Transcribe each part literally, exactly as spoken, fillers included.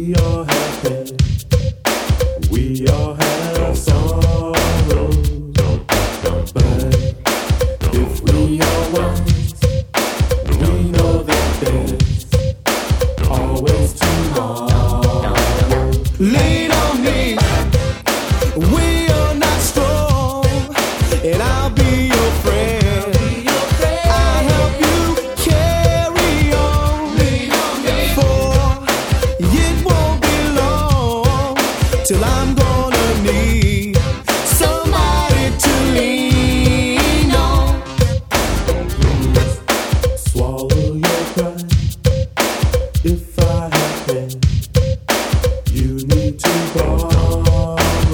We all have pain, we all have sorrow, but if we are wise, we know that there's always tomorrow. Lean on me, we are not strong, and I'll be your friend. I'll help you carry on, for it won't be long till I'm gonna need somebody to lean on. Swallow your pride. If I have pain, you need to borrow,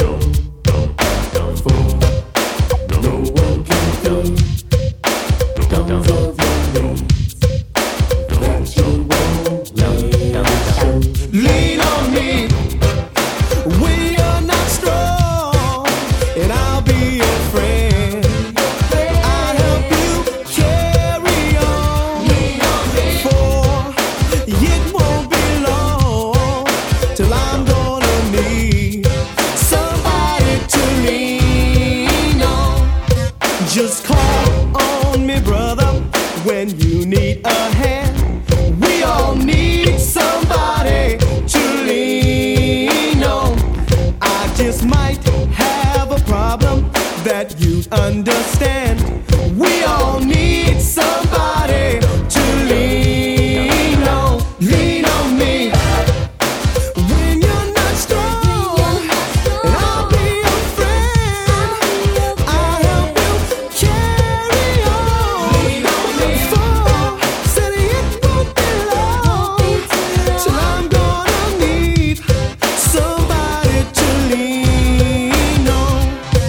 for no one can feel comes of your needs that you won't let. Lean on me, we are not strong, and I'll be your friend. I'll help you carry on, for it won't be long till I'm gonna need somebody to lean on. Just call on me, brother, when you need a hand. We all need somebody to lean on. I just might have a problem that you'd understand. We all need somebody to lean on. Lean on me when you're not strong, and I'll be your friend. I'll help you carry on, for said it won't be long till I'm gonna need somebody to lean on.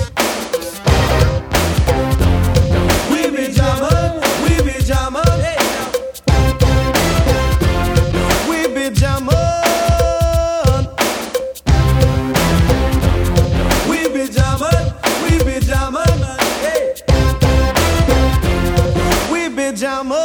We be jamming, we be jamming, we be jamming, we be jamming, we be jamming, hey. We be jamming.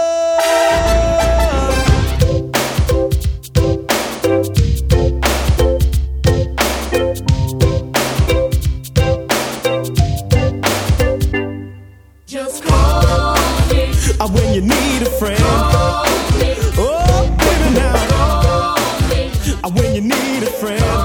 Just call me uh, when you need a friend. Call me. Oh, baby, now. Call me. Uh, when you need a friend.